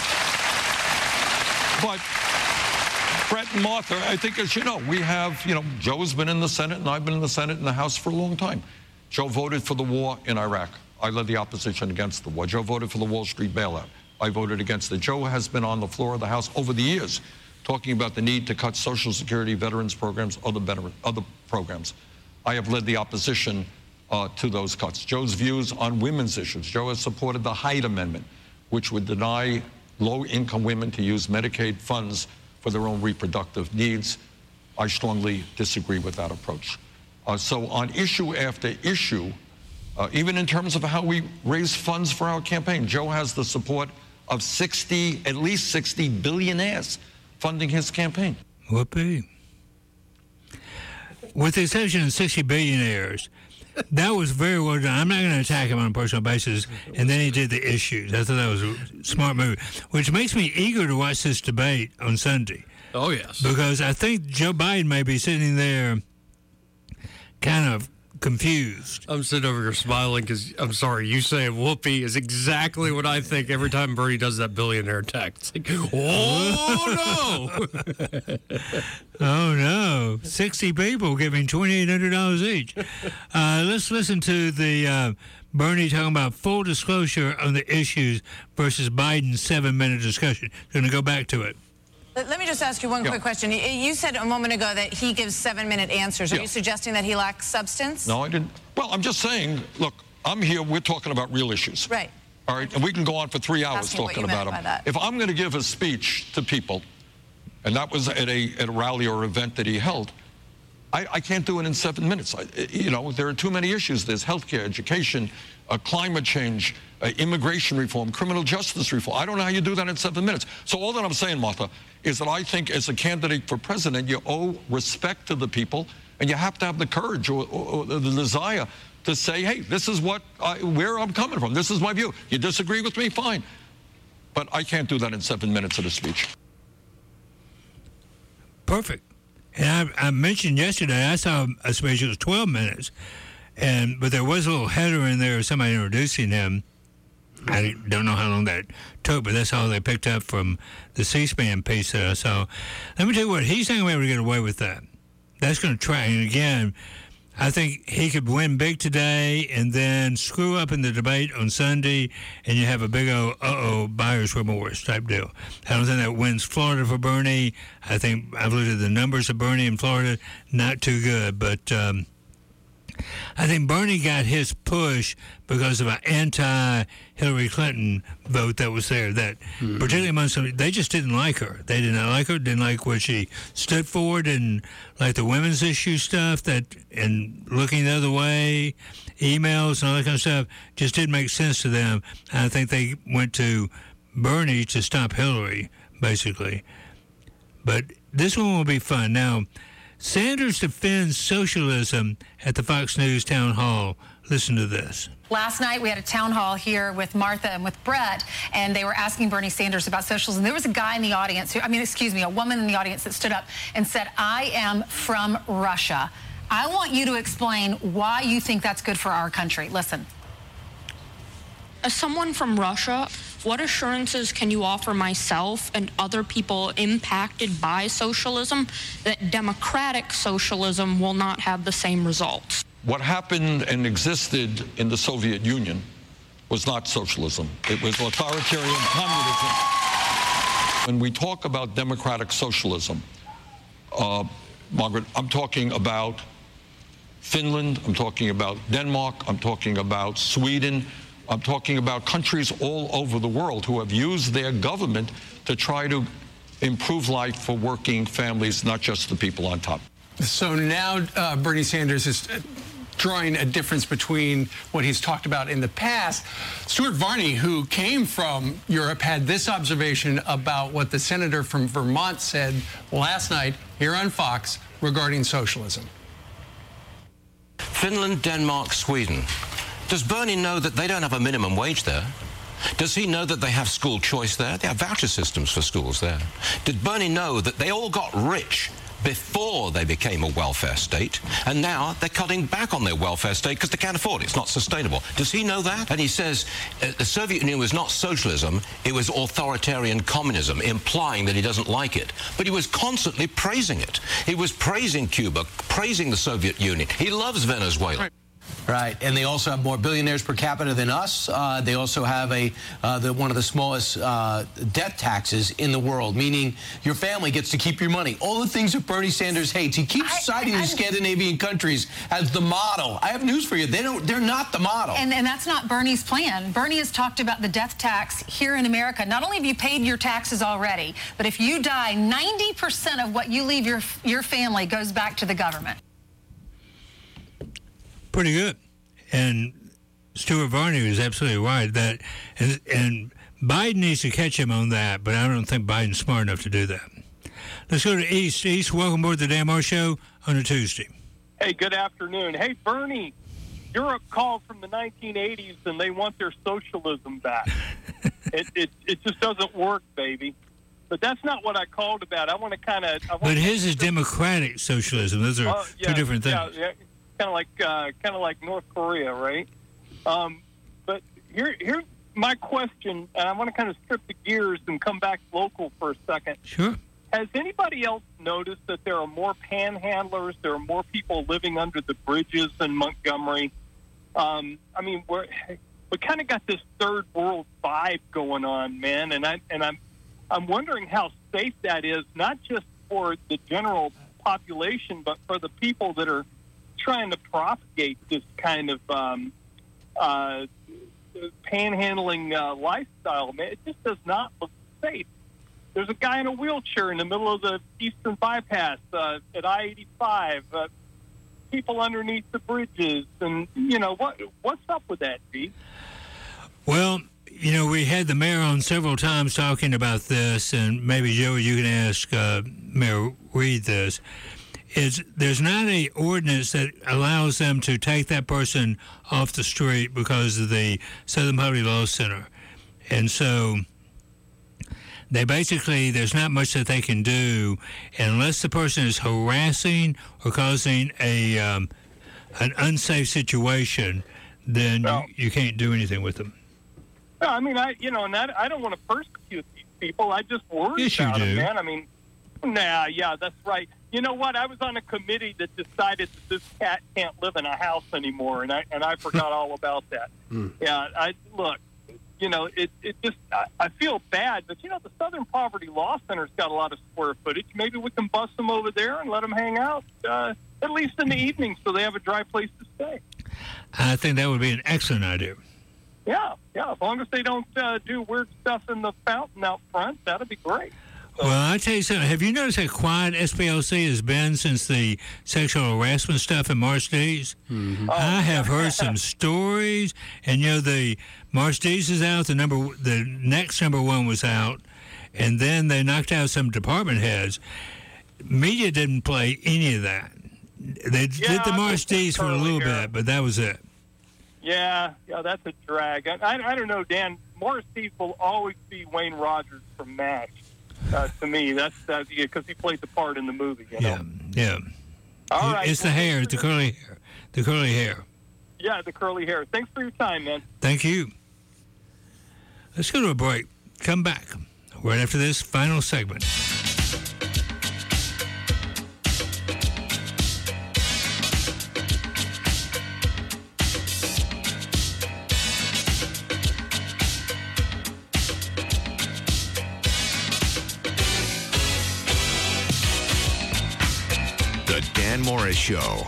but Brett and Martha, I think, as you know, we have, you know, Joe's been in the Senate and I've been in the Senate and the House for a long time. Joe voted for the war in Iraq. I led the opposition against the war. Joe voted for the Wall Street bailout. I voted against it. Joe has been on the floor of the House over the years talking about the need to cut Social Security, veterans programs, other, veteran, other programs. I have led the opposition uh, to those cuts. Joe's views on women's issues. Joe has supported the Hyde Amendment, which would deny low-income women to use Medicaid funds for their own reproductive needs. I strongly disagree with that approach. Uh, so on issue after issue, Uh, even in terms of how we raise funds for our campaign, Joe has the support of sixty, at least sixty billionaires funding his campaign. Whoopee. With the exception of sixty billionaires, that was very well done. I'm not going to attack him on a personal basis. And then he did the issues. I thought that was a smart move, which makes me eager to watch this debate on Sunday. Oh, yes. Because I think Joe Biden may be sitting there kind of confused. I'm sitting over here smiling because, I'm sorry, you saying whoopee is exactly what I think every time Bernie does that billionaire text. Like, oh, no! Oh, no. sixty people giving twenty-eight hundred dollars each. Uh, let's listen to the uh, Bernie talking about full disclosure on the issues versus Biden's seven-minute discussion. Going to go back to it. Let me just ask you one Yeah. quick question. You- You said a moment ago that he gives seven-minute answers. Are Yeah. you suggesting that he lacks substance? No, I didn't. Well, I'm just saying, look, I'm here, we're talking about real issues. Right. All right, and we can go on for three hours Asking what talking you meant about by them. that. If I'm going to give a speech to people, and that was at a, at a rally or event that he held, I, I can't do it in seven minutes. I, you know, there are too many issues. There's healthcare, education, uh, climate change, uh, immigration reform, criminal justice reform. I don't know how you do that in seven minutes. So all that I'm saying, Martha, is that I think as a candidate for president, you owe respect to the people, and you have to have the courage or, or, or the desire to say, hey, this is what I, where I'm coming from. This is my view. You disagree with me? Fine. But I can't do that in seven minutes of a speech. Perfect. And I, I mentioned yesterday, I saw a speech, it was twelve minutes, and but there was a little header in there of somebody introducing him. I don't know how long that took, but that's all they picked up from the C-SPAN piece that I saw. Let me tell you what, he's not going to be able to get away with that. That's going to try. And again, I think he could win big today and then screw up in the debate on Sunday, and you have a big old uh-oh buyer's remorse type deal. I don't think that wins Florida for Bernie. I think I've looked at the numbers of Bernie in Florida, not too good, but um, I think Bernie got his push because of an anti-Hillary Clinton vote that was there. That mm-hmm. particularly among some, they just didn't like her. They did not like her. Didn't like what she stood for. Didn't like the women's issue stuff. That and looking the other way, emails and all that kind of stuff just didn't make sense to them. And I think they went to Bernie to stop Hillary, basically. But this one will be fun now. Sanders defends socialism at the Fox News town hall. Listen to this. Last night, we had a town hall here with Martha and with Brett, and they were asking Bernie Sanders about socialism. There was a guy in the audience, who, I mean, excuse me, a woman in the audience that stood up and said, I am from Russia. I want you to explain why you think that's good for our country. Listen. As someone from Russia, what assurances can you offer myself and other people impacted by socialism that democratic socialism will not have the same results? What happened and existed in the Soviet Union was not socialism. It was authoritarian communism. When we talk about democratic socialism, uh, Margaret, I'm talking about Finland, I'm talking about Denmark, I'm talking about Sweden, I'm talking about countries all over the world who have used their government to try to improve life for working families, not just the people on top. So now uh, Bernie Sanders is drawing a difference between what he's talked about in the past. Stuart Varney, who came from Europe, had this observation about what the senator from Vermont said last night here on Fox regarding socialism. Finland, Denmark, Sweden. Does Bernie know that they don't have a minimum wage there? Does he know that they have school choice there? They have voucher systems for schools there. Did Bernie know that they all got rich before they became a welfare state, and now they're cutting back on their welfare state because they can't afford it? It's not sustainable. Does he know that? And he says uh, the Soviet Union was not socialism, it was authoritarian communism, implying that he doesn't like it. But he was constantly praising it. He was praising Cuba, praising the Soviet Union. He loves Venezuela. Right. Right, and they also have more billionaires per capita than us. Uh, they also have a uh, the, one of the smallest uh, death taxes in the world, meaning your family gets to keep your money. All the things that Bernie Sanders hates. He keeps I, citing I, I, the Scandinavian countries as the model. I have news for you. They don't. They're not the model. And, and that's not Bernie's plan. Bernie has talked about the death tax here in America. Not only have you paid your taxes already, but if you die, ninety percent of what you leave your your family goes back to the government. Pretty good. And Stuart Varney was absolutely right that, and, and Biden needs to catch him on that, but I don't think Biden's smart enough to do that. Let's go to East. East, welcome aboard the Dan Moore Show on a Tuesday. Hey, good afternoon. Hey, Bernie, Europe called from the nineteen eighties and they want their socialism back. it, it it just doesn't work, baby. But that's not what I called about. I want to kind of. But his is democratic socialism. Those are uh, yeah, two different things. Yeah, yeah. Kind of like, uh, kind of like North Korea, right? Um, but here, here's my question, and I want to kind of strip the gears and come back local for a second. Sure. Has anybody else noticed that there are more panhandlers? There are more people living under the bridges in Montgomery. Um, I mean, we're we kind of got this third world vibe going on, man, and I and I'm I'm wondering how safe that is, not just for the general population, but for the people that are trying to propagate this kind of um, uh, panhandling uh, lifestyle, man. It just does not look safe. There's a guy in a wheelchair in the middle of the Eastern Bypass uh, at I eighty-five. Uh, people underneath the bridges, and you know what? What's up with that, D? Well, you know, we had the mayor on several times talking about this, and maybe Joe, you can ask uh, Mayor Reed this. Is there's not a ordinance that allows them to take that person off the street because of the Southern Poverty Law Center. And so they basically, there's not much that they can do unless the person is harassing or causing a um, an unsafe situation, then well, you, you can't do anything with them. No, I mean, I you know, and I, I don't want to persecute these people. I just worry yes, about you do. them, man. I mean, nah, yeah, that's right. you know what? I was on a committee that decided that this cat can't live in a house anymore, and I and I forgot all about that. Mm. Yeah, I look. You know, it it just I, I feel bad, but you know, the Southern Poverty Law Center's got a lot of square footage. Maybe we can bust them over there and let them hang out uh, at least in the evening, so they have a dry place to stay. I think that would be an excellent idea. Yeah, yeah. As long as they don't uh, do weird stuff in the fountain out front, that'd be great. Well, I tell you something. Have you noticed how quiet S P L C has been since the sexual harassment stuff in March D's? Mm-hmm. I have heard some stories, and you know the March D's is out. The number, the next number one was out, and then they knocked out some department heads. Media didn't play any of that. They Yeah, did the I March think D's for a Curly little Hair. bit, but that was it. Yeah, yeah, that's a drag. I, I, I don't know, Dan. Morris Steve will always be Wayne Rogers from MASH. Uh, to me, that's because uh, yeah, he played the part in the movie. You know? Yeah. All right. It's the hair, it's the curly hair, the curly hair. Yeah, the curly hair. Thanks for your time, man. Thank you. Let's go to a break. Come back right after this final segment. The Dan Morris Show.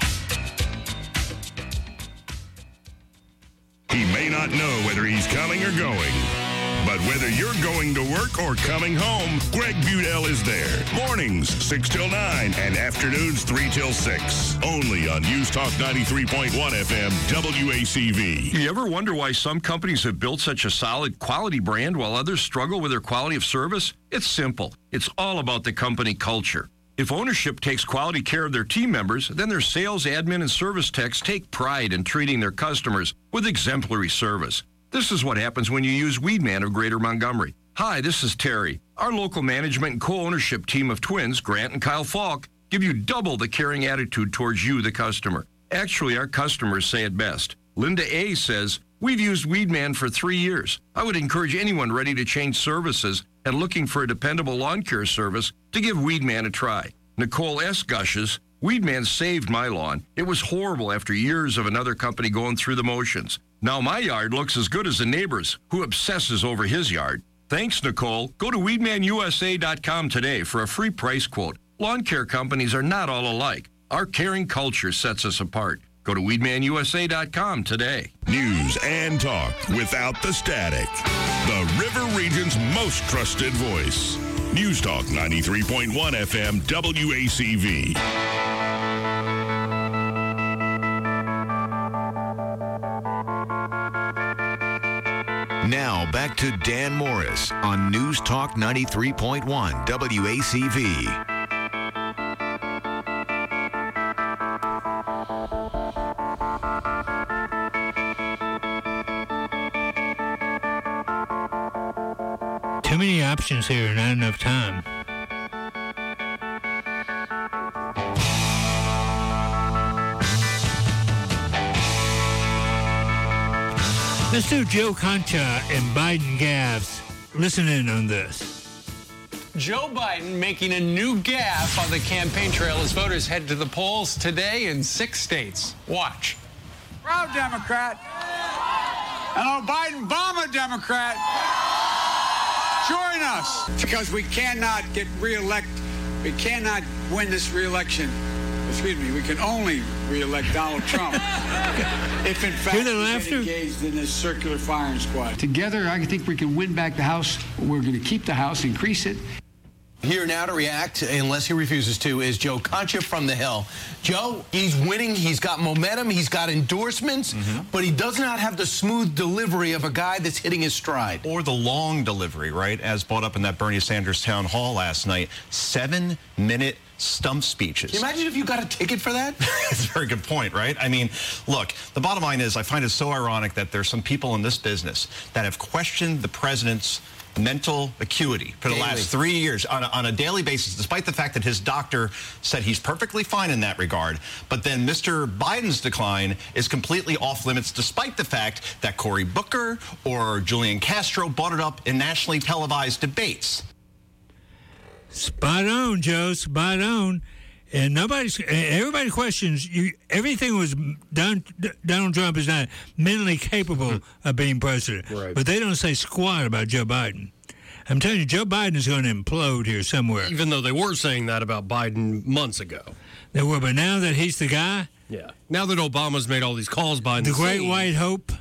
He may not know whether he's coming or going, but whether you're going to work or coming home, Greg Budell is there. Mornings, six till nine, and afternoons, three till six. Only on News Talk ninety-three point one F M, W A C V. You ever wonder why some companies have built such a solid quality brand while others struggle with their quality of service? It's simple. It's all about the company culture. If ownership takes quality care of their team members, then their sales, admin, and service techs take pride in treating their customers with exemplary service. This is what happens when you use Weedman of Greater Montgomery. Hi, this is Terry. Our local management and co-ownership team of twins, Grant and Kyle Falk, give you double the caring attitude towards you, the customer. Actually, our customers say it best. Linda A. says, we've used Weedman for three years. I would encourage anyone ready to change services and looking for a dependable lawn care service to give Weedman a try. Nicole S. gushes, Weedman saved my lawn. It was horrible after years of another company going through the motions. Now my yard looks as good as the neighbor's, who obsesses over his yard. Thanks, Nicole. Go to weedman U S A dot com today for a free price quote. Lawn care companies are not all alike. Our caring culture sets us apart. Go to weedman U S A dot com today. News and talk without the static. The River Region's most trusted voice. News Talk ninety-three point one F M, W A C V. Now back to Dan Morris on News Talk ninety-three point one W A C V. Too many options here, not enough time. Let's do Joe Concha and Biden gaffes. Listen in on this. Joe Biden making a new gaffe on the campaign trail as voters head to the polls today in six states. Watch. Proud Democrat. Hello, Biden, Obama Democrat. Join us. Because we cannot get reelected. We cannot win this reelection. Excuse me, we can only re-elect Donald Trump if, in fact, we get engaged in this circular firing squad. Together, I think we can win back the House. We're going to keep the House, increase it. Here now to react, unless he refuses to, is Joe Concha from the Hill. Joe, he's winning. He's got momentum. He's got endorsements, mm-hmm. but he does not have the smooth delivery of a guy that's hitting his stride. Or the long delivery, right? As brought up in that Bernie Sanders town hall last night. Seven-minute stump speeches. Can you imagine if you got a ticket for that? That's a very good point, right? I mean, look, the bottom line is I find it so ironic that there's some people in this business that have questioned the president's mental acuity for the daily. last three years on a, on a daily basis, despite the fact that his doctor said he's perfectly fine in that regard. But then Mister Biden's decline is completely off limits, despite the fact that Cory Booker or Julian Castro brought it up in nationally televised debates. Spot on, Joe. Spot on. And nobody's, everybody questions you. Everything was done. Donald Trump is not mentally capable of being president, Right. but they don't say squat about Joe Biden. I'm telling you, Joe Biden is going to implode here somewhere. Even though they were saying that about Biden months ago. They were, but now that he's the guy, Yeah. Now that Obama's made all these calls behind the the great scenes. white hope.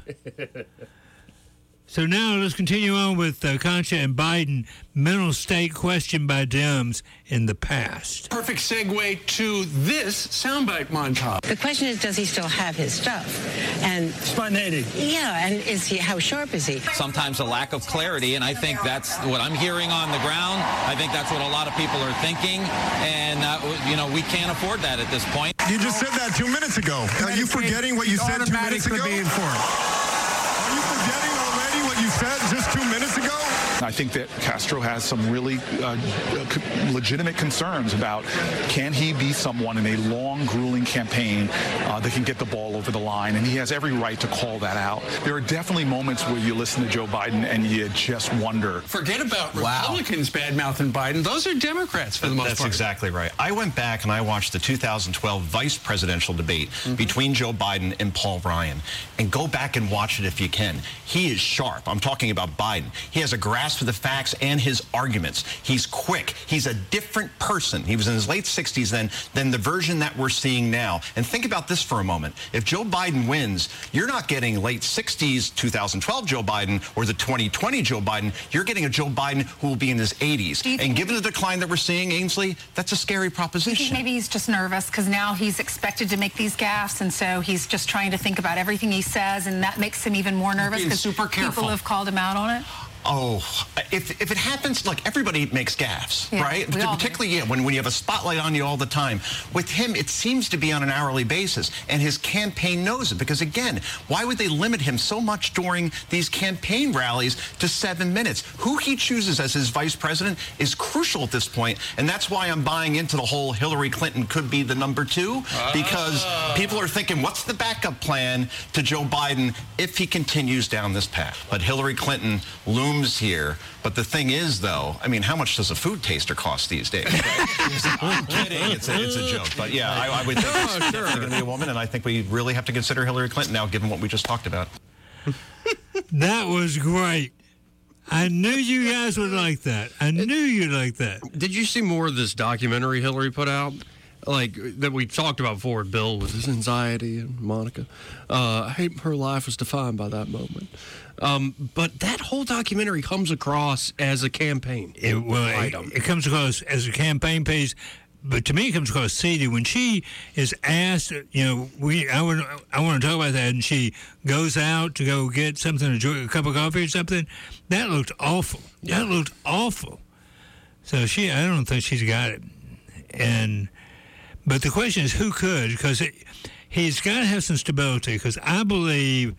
So now let's continue on with uh, Concha and Biden. Mental state questioned by Dems in the past. Perfect segue to this soundbite montage. The question is, does he still have his stuff? And spontaneity. Yeah, and is he? How sharp is he? Sometimes a lack of clarity, and I think that's what I'm hearing on the ground. I think that's what a lot of people are thinking, and uh, you know we can't afford that at this point. You just said that two minutes ago. Are you forgetting what you said two minutes ago? Are you forgetting already what you said just two minutes ago? I think that Castro has some really uh, legitimate concerns about can he be someone in a long, grueling campaign uh, that can get the ball over the line, and he has every right to call that out. There are definitely moments where you listen to Joe Biden and you just wonder. Forget about Republicans bad-mouthing Biden. Those are Democrats for the most That's part. exactly right. I went back and I watched the two thousand twelve vice presidential debate Mm-hmm. between Joe Biden and Paul Ryan. And go back and watch it if you can. He is sharp. I'm talking about Biden. He has a grasp of the facts and his arguments. He's quick. He's a different person. He was in his late sixties then than the version that we're seeing now. And think about this for a moment. If Joe Biden wins, you're not getting late sixties two thousand twelve Joe Biden or the twenty twenty Joe Biden. You're getting a Joe Biden who will be in his eighties. And given the decline that we're seeing, Ainsley, that's a scary I think proposition. maybe he's just nervous because now he's expected to make these gaffes, and so he's just trying to think about everything he says, and that makes him even more nervous Being because super careful. people have called him out on it. Oh, if if it happens, like everybody makes gaffes, Yeah, right? we all do. Particularly yeah, when, when you have a spotlight on you all the time. With him, it seems to be on an hourly basis, and his campaign knows it. Because again, why would they limit him so much during these campaign rallies to seven minutes? Who he chooses as his vice president is crucial at this point, and that's why I'm buying into the whole Hillary Clinton could be the number two, because people are thinking, what's the backup plan to Joe Biden if he continues down this path? But Hillary Clinton looms here. But the thing is, though, I mean, how much does a food taster cost these days? I'm kidding. It's a, it's a joke. But yeah, I, I would think Oh, it's sure. going to be a woman, and I think we really have to consider Hillary Clinton now, given what we just talked about. That was great. I knew you guys would like that. I knew you'd like that. Did you see more of this documentary Hillary put out? Like, that we talked about before, Bill, with his anxiety and Monica. Uh, I hate her life was defined by that moment. Um, but that whole documentary comes across as a campaign It, well, it, item. it comes across as a campaign piece, but to me, it comes across seedy. When she is asked, you know, we I want I want to talk about that, and she goes out to go get something, a, a cup of coffee or something. That looked awful. That looked awful. So she, I don't think she's got it. And but the question is, who could? Because he's got to have some stability. Because I believe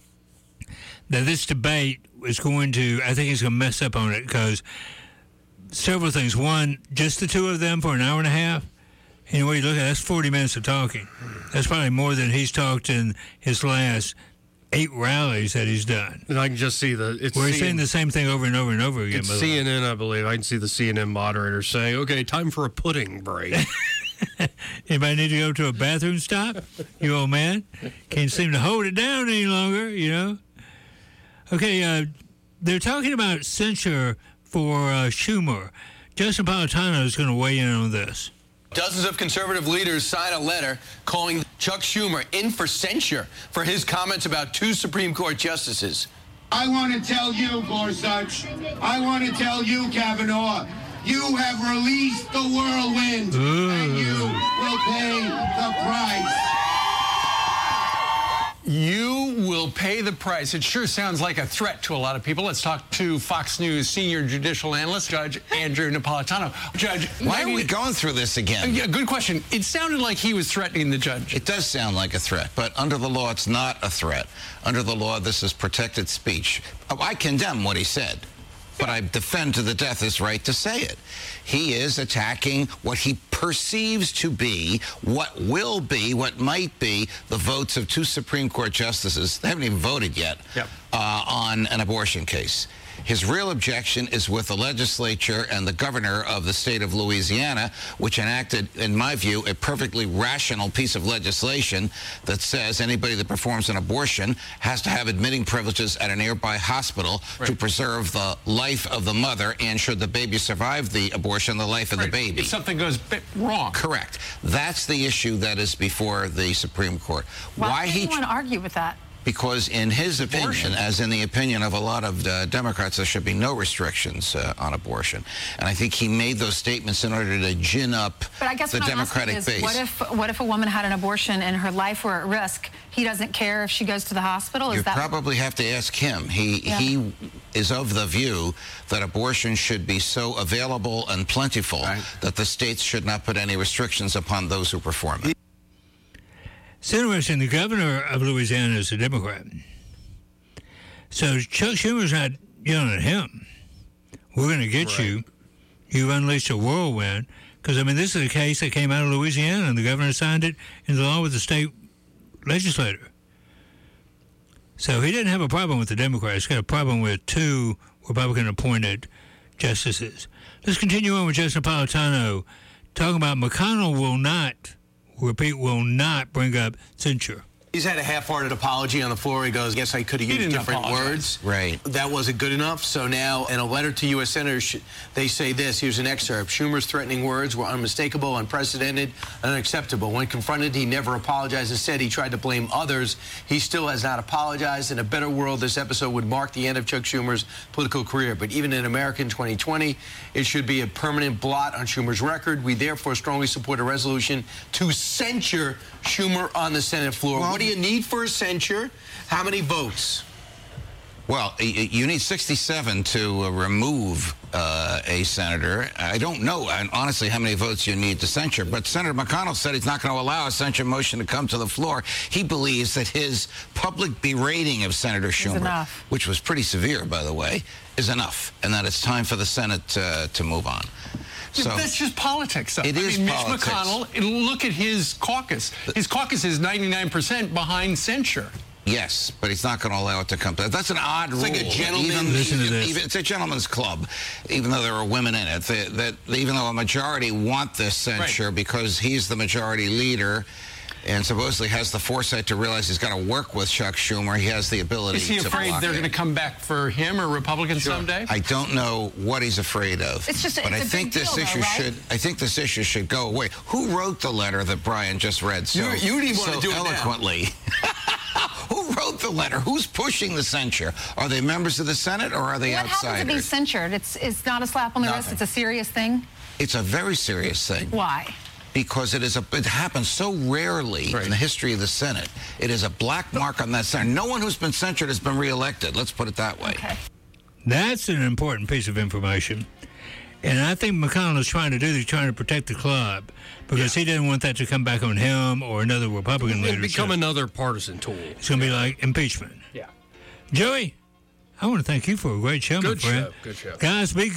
that this debate is going to, I think he's going to mess up on it because several things. One, just the two of them for an hour and a half. You know, what you look at, that's forty minutes of talking. That's probably more than he's talked in his last eight rallies that he's done. And I can just see the... It's Where he's C N N saying the same thing over and over and over again. It's by the way. C N N, I believe. I can see the C N N moderator saying, okay, time for a pudding break. Anybody need to go to a bathroom stop? You old man? Can't seem to hold it down any longer, you know? Okay, uh, they're talking about censure for uh, Schumer. Justin Napolitano is going to weigh in on this. Dozens of conservative leaders sign a letter calling Chuck Schumer in for censure for his comments about two Supreme Court justices. I want to tell you, Gorsuch, I want to tell you, Kavanaugh, you have released the whirlwind, and you will pay the price. You will pay the price. It sure sounds like a threat to a lot of people. Let's talk to Fox News senior judicial analyst, Judge Andrew Napolitano. Judge, why I are mean, we going through this again? Yeah, good question. It sounded like he was threatening the judge. It does sound like a threat, but under the law, it's not a threat. Under the law, this is protected speech. Oh, I condemn what he said, but I defend to the death his right to say it. He is attacking what he perceives to be, what will be, what might be the votes of two Supreme Court justices. They haven't even voted yet yep. uh, on an abortion case. His real objection is with the legislature and the governor of the state of Louisiana, which enacted, in my view, a perfectly rational piece of legislation that says anybody that performs an abortion has to have admitting privileges at a nearby hospital right. to preserve the life of the mother, and should the baby survive the abortion, the life of right. the baby. If something goes wrong. Correct. That's the issue that is before the Supreme Court. Why, Why do he you want to argue with that? Because in his opinion, abortion. as in the opinion of a lot of uh, Democrats, there should be no restrictions uh, on abortion. And I think he made those statements in order to gin up but I guess the what Democratic I'm asking is, base. What if, what if a woman had an abortion and her life were at risk? He doesn't care if she goes to the hospital? Is you that probably have to ask him. He, yeah. he is of the view that abortion should be so available and plentiful right. that the states should not put any restrictions upon those who perform it. It's interesting. The governor of Louisiana is a Democrat. So Chuck Schumer's not yelling at him. We're going to get right. you. You've unleashed a whirlwind. Because, I mean, this is a case that came out of Louisiana, and the governor signed it into law with the state legislator. So he didn't have a problem with the Democrats. He's got a problem with two Republican-appointed justices. Let's continue on with Justin Napolitano, talking about McConnell will not, repeat, will not bring up censure. He's had a half-hearted apology on the floor. He goes, yes, I could have used different apologize. words. Right. That wasn't good enough. So now, in a letter to U S senators, they say this. Here's an excerpt. Schumer's threatening words were unmistakable, unprecedented, and unacceptable. When confronted, he never apologized. Instead, he tried to blame others. He still has not apologized. In a better world, this episode would mark the end of Chuck Schumer's political career. But even in America in twenty twenty, it should be a permanent blot on Schumer's record. We therefore strongly support a resolution to censure Schumer on the Senate floor. Well, what do you need for a censure? How many votes? Well, you need sixty-seven to uh, remove uh, a senator. I don't know, and honestly, how many votes you need to censure. But Senator McConnell said he's not going to allow a censure motion to come to the floor. He believes that his public berating of Senator Schumer, which was pretty severe, by the way, is enough, and that it's time for the Senate uh, to move on. So that's just politics, though. It I is mean, politics. Mitch McConnell, look at his caucus. His caucus is ninety-nine percent behind censure. Yes, but he's not going to allow it to come. That's an odd it's rule. It's like a gentleman. Even, Listen to this. Even, it's a gentleman's club, even though there are women in it. They, that even though a majority want this censure right. because he's the majority leader, and supposedly has the foresight to realize he's got to work with Chuck Schumer. He has the ability to Is he to afraid they're going to come back for him or Republicans sure. someday? I don't know what he's afraid of. It's just, but it's I a think big this deal, issue though, right? should. I think this issue should go away. Who wrote the letter that Brian just read so, you, you didn't want so to do eloquently? Who wrote the letter? Who's pushing the censure? Are they members of the Senate or are they what outsiders? What happens to be censured? It's it's not a slap on the Nothing. wrist. It's a serious thing. It's a very serious thing. Why? Because it is a, it happens so rarely right. in the history of the Senate. It is a black mark on that Senate. No one who's been censured has been reelected. Let's put it that way. Okay. That's an important piece of information. And I think McConnell is trying to do this, he's trying to protect the club because yeah. he didn't want that to come back on him or another Republican leader. It'll become so another partisan tool. It's going to be like impeachment. Yeah. Joey, I want to thank you for a great show, Good my friend. show. Good show. Guys, be